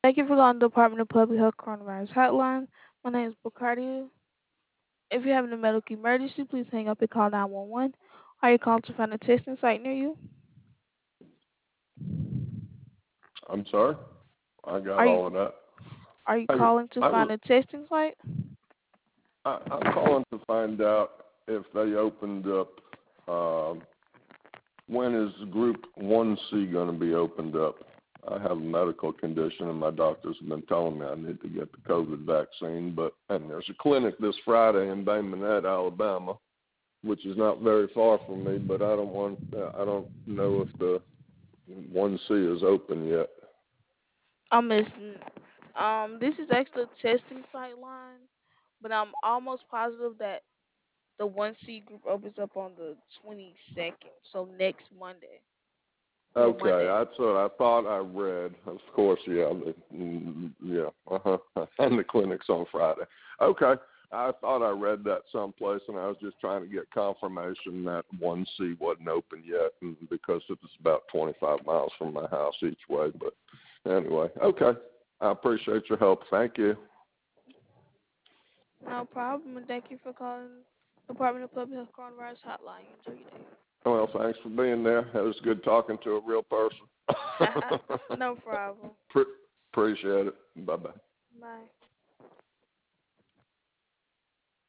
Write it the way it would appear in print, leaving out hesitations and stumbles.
Thank you for calling the Department of Public Health Coronavirus Hotline. My name is Bacardia. If you're having a medical emergency, please hang up and call 911. Are you calling to find a testing site near you? I'm sorry? I got Are you all of that. are you I, calling to I find was a testing site? I'm calling to find out if they opened up. When is Group 1C going to be opened up? I have a medical condition, and my doctors have been telling me I need to get the COVID vaccine. And there's a clinic this Friday in Bay Minette, Alabama, which is not very far from me. But I don't know if the 1C is open yet. I'm missing. This is actually a testing site line, but I'm almost positive that the 1C group opens up on the 22nd, so next Monday. Yeah, Okay, Monday. that's what I thought I read. Of course, yeah, and the clinic's on Friday. Okay, I thought I read that someplace, and I was just trying to get confirmation that 1C wasn't open yet, and because it's about 25 miles from my house each way. But anyway, okay, I appreciate your help. Thank you. No problem, and thank you for calling Department of Public Health Coronavirus Hotline. Enjoy your day. Well, thanks for being there. It was good talking to a real person. No problem. Appreciate it. Bye-bye. Bye.